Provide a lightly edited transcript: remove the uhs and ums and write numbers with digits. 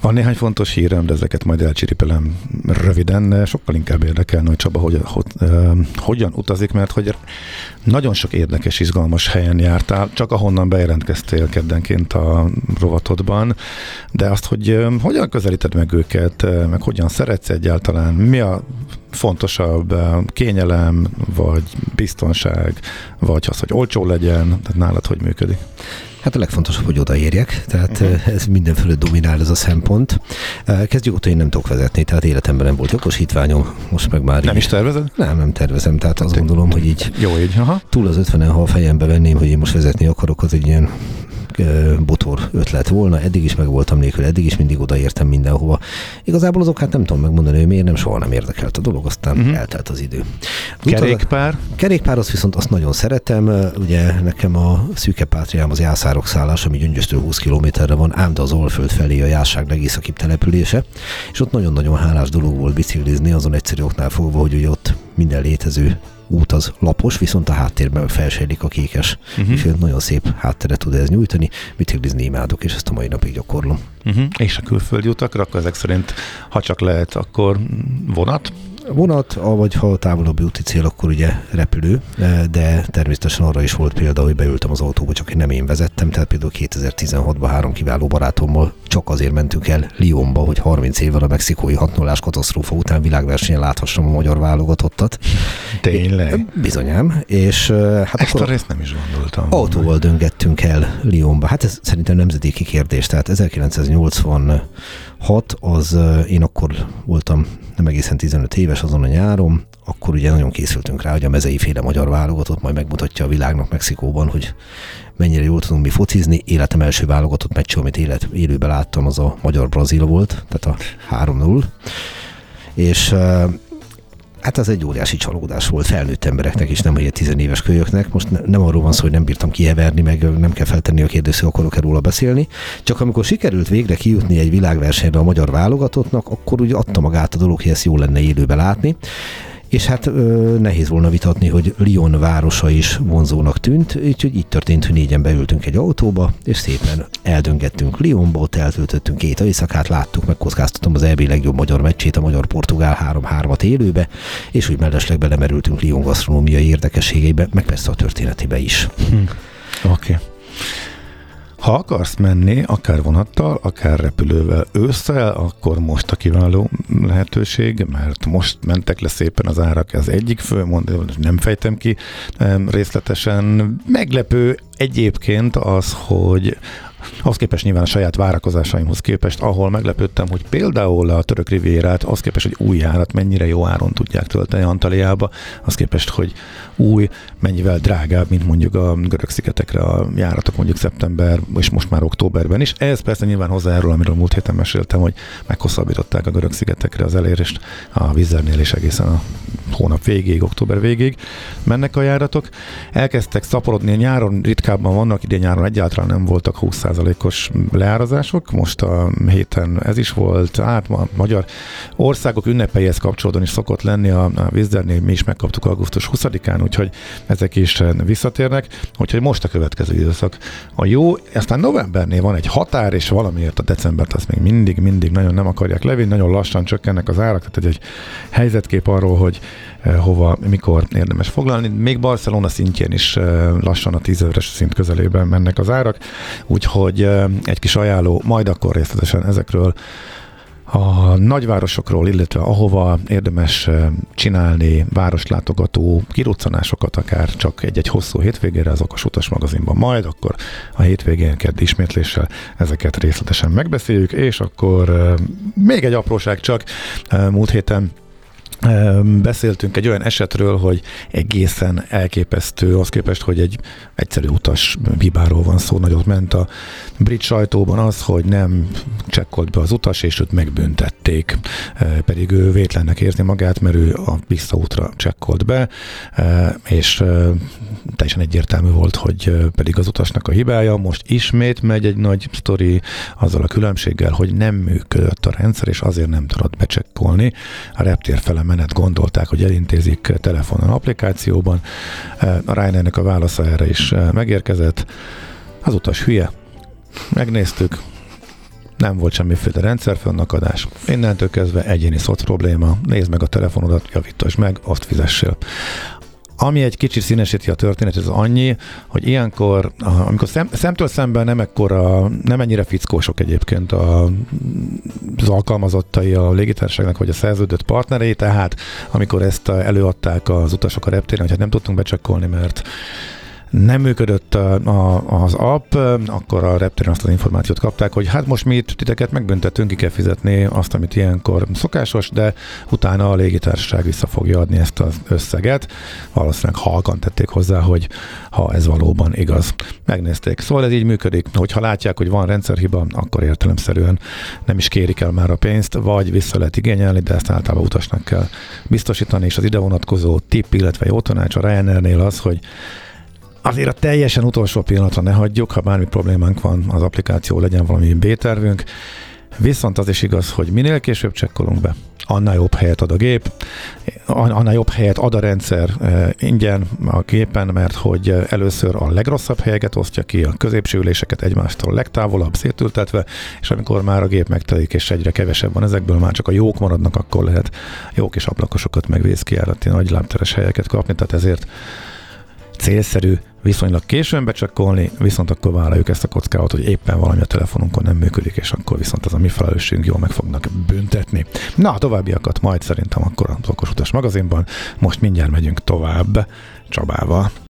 Van néhány fontos hírem, de ezeket majd elcsiripelem röviden. Sokkal inkább érdekelne, hogy Csaba hogyan utazik, mert hogy nagyon sok érdekes, izgalmas helyen jártál, csak ahonnan bejelentkeztél keddenként a rovatodban, de azt, hogy hogyan közelíted meg őket, meg hogyan szeretsz egyáltalán, mi a fontosabb, kényelem, vagy biztonság, vagy az, hogy olcsó legyen, tehát nálad hogy működik? Hát a legfontosabb, hogy odaérjek, tehát ez minden fölött dominál ez a szempont. Kezdjük ott, hogy én nem tudok vezetni, tehát életemben nem volt jogosítványom, most meg már Nem is tervezed? Nem tervezem, tehát azt gondolom, hogy így jó így, túl az 50-en, ha a fejembe venném, hogy én most vezetni akarok, az egy ilyen botor ötlet volna, eddig is meg voltam nélkül, eddig is mindig odaértem mindenhova. Igazából az okát nem tudom megmondani, hogy miért, nem soha nem érdekelt a dolog, aztán eltelt az idő. Kerékpár? Kerékpár, azt viszont azt nagyon szeretem, ugye nekem a szűke pátriám az Jászárok szállás, ami Gyöngyöstől 20 kilométerre van, ám de az Alföld felé a Jászság legészakibb települése, és ott nagyon-nagyon hálás dolog volt biciklizni, azon egyszerű oknál fogva, hogy ugye ott minden létező út az lapos, viszont a háttérben felsejlik a kékes. És nagyon szép hátteret tud ez nyújtani. Biciklizni imádok, és ezt a mai napig gyakorlom. És a külföldi utakra, akkor ezek szerint, ha csak lehet, akkor vonat? Vonat, vagy ha távolabbi úti cél, akkor ugye repülő, de természetesen arra is volt példa, hogy beültem az autóba, csak nem én vezettem, tehát például 2016-ban 3 kiváló barátommal csak azért mentünk el Lyonba, hogy 30 évvel a mexikói 6-0-ás katasztrófa után világversenyen láthassam a magyar válogatottat. Tényleg? Bizonyám. És hát ezt a részt nem is gondoltam. Autóval döngettünk el Lyonba. Hát ez szerintem nemzedéki kérdés, tehát 1986 az én akkor voltam nem egészen 15 éves azon a nyáron, akkor ugye nagyon készültünk rá, hogy a mezei féle magyar válogatott majd megmutatja a világnak Mexikóban, hogy mennyire jól tudunk mi focizni. Életem első válogatott meccs, amit élőben láttam, az a magyar-brazil volt, tehát a 3-0. És hát ez egy óriási csalódás volt felnőtt embereknek is, nem egy 10 éves kölyöknek. Most nem arról van szó, hogy nem bírtam kiheverni, meg nem kell feltenni a kérdést, hogy akarok-e róla beszélni. Csak amikor sikerült végre kijutni egy világversenyre a magyar válogatottnak, akkor úgy adta magát a dolog, hogy ezt jó lenne élőben látni. És hát nehéz volna vitatni, hogy Lyon városa is vonzónak tűnt, úgyhogy így történt, hogy 4-en beültünk egy autóba, és szépen eldöngettünk Lyonba, ott eltöltöttünk 2 éjszakát, láttuk, megkockáztatom az EB legjobb magyar meccsét, a magyar-portugál 3-3-at élőbe, és úgy mellesleg belemerültünk Lyon gasztronómiai érdekességeibe, meg persze a történetébe is. Oké. Ha akarsz menni, akár vonattal, akár repülővel ősszel, akkor most a kiváló lehetőség, mert most mentek le szépen az árak, ez egyik fő, nem fejtem ki részletesen. Meglepő egyébként az, hogy ahhoz képest nyilván a saját várakozásaimhoz képest, ahol meglepődtem, hogy például a török rivérát, ahhoz képest, hogy új járat mennyire jó áron tudják tölteni Antaliába, ahhoz képest, hogy új, mennyivel drágább, mint mondjuk a Görög-szigetekre a járatok mondjuk szeptember, és most már októberben is. Ez persze nyilván hozzájárul, amiről múlt héten meséltem, hogy meghosszabbították a Görög-szigetekre az elérést a Vizernél, és egészen a hónap végéig, október végéig mennek a járatok. Elkezdtek szaporodni, nyáron ritkábban vannak, idén nyáron egyáltalán nem voltak 20%-os leárazások, most a héten ez is volt, a magyar országok ünnepeihez kapcsolódóan is szokott lenni, a Vizernél mi is megkaptuk augusztus 20-án, úgyhogy ezek is visszatérnek, úgyhogy most a következő időszak a jó, aztán novembernél van egy határ, és valamiért a decembert azt még mindig nagyon nem akarják levinni, nagyon lassan csökkennek az árak, tehát egy helyzetkép arról, hogy hova, mikor érdemes foglalni. Még Barcelona szintjén is lassan a 10 000-es szint közelében mennek az árak, úgyhogy egy kis ajánló, majd akkor részletesen ezekről a nagyvárosokról, illetve ahova érdemes csinálni városlátogató kiruccanásokat, akár csak egy hosszú hétvégére az Okos Utas magazinban, majd akkor a hétvégén keddi ismétléssel ezeket részletesen megbeszéljük, és akkor még egy apróság csak, múlt héten beszéltünk egy olyan esetről, hogy egészen elképesztő, az képest, hogy egy egyszerű utas hibáról van szó, nagyot ment a brit sajtóban az, hogy nem csekkolt be az utas, és őt megbüntették, pedig ő vétlennek érzi magát, mert ő a visszaútra csekkolt be, és teljesen egyértelmű volt, hogy pedig az utasnak a hibája. Most ismét megy egy nagy sztori azzal a különbséggel, hogy nem működött a rendszer, és azért nem tudott becsekkolni. A reptér fele menet gondolták, hogy elintézik telefonon, applikációban. A Ryanairnek a válasza erre is megérkezett. Az utas hülye. Megnéztük. nem volt semmiféle rendszerfönnakadás. Innentől kezdve egyéni szoc probléma, nézd meg a telefonodat, javítasd meg, azt fizessél. Ami egy kicsit színesíti a történet, ez annyi, hogy ilyenkor, amikor szemtől szemben nem ennyire fickósok egyébként az alkalmazottai a légitársaságnak, vagy a szerződött partnerei, tehát amikor ezt előadták az utasok a reptéren, hogy hát nem tudtunk becsekkolni, mert nem működött az app, akkor a reptéren azt az információt kapták, hogy hát most mi itt titeket megbüntetünk, ki kell fizetni azt, amit ilyenkor szokásos, de utána a légitársaság vissza fogja adni ezt az összeget. Valószínűleg halkan tették hozzá, hogy ha ez valóban igaz. Megnézték. Szóval ez így működik, hogyha látják, hogy van rendszerhiba, akkor értelemszerűen nem is kérik el már a pénzt, vagy vissza lehet igényelni, de ezt általában utasnak kell biztosítani, és az ide vonatkozó tipp, illetve jó tanács a Ryanairnél az, hogy azért a teljesen utolsó pillanatra ne hagyjuk, ha bármi problémánk van az applikáció, legyen valami B-tervünk. Viszont az is igaz, hogy minél később csekkolunk be, annál jobb helyet ad a gép, annál jobb helyet ad a rendszer ingyen a gépen, mert hogy először a legrosszabb helyeket osztja ki, a középső üléseket egymástól legtávolabb szétültetve, és amikor már a gép megtelik, és egyre kevesebb van ezekből, már csak a jók maradnak, akkor lehet jó kis ablakosokat meg vészkijárati nagy lábteres helyeket kapni, tehát ezért célszerű viszonylag későn becsekkolni, viszont akkor vállaljuk ezt a kockázatot, hogy éppen valami a telefonunkon nem működik, és akkor viszont az a mi felelősségünk, jól meg fognak büntetni. Na, továbbiakat majd szerintem akkor az Okos Utas magazinban. Most mindjárt megyünk tovább Csabával.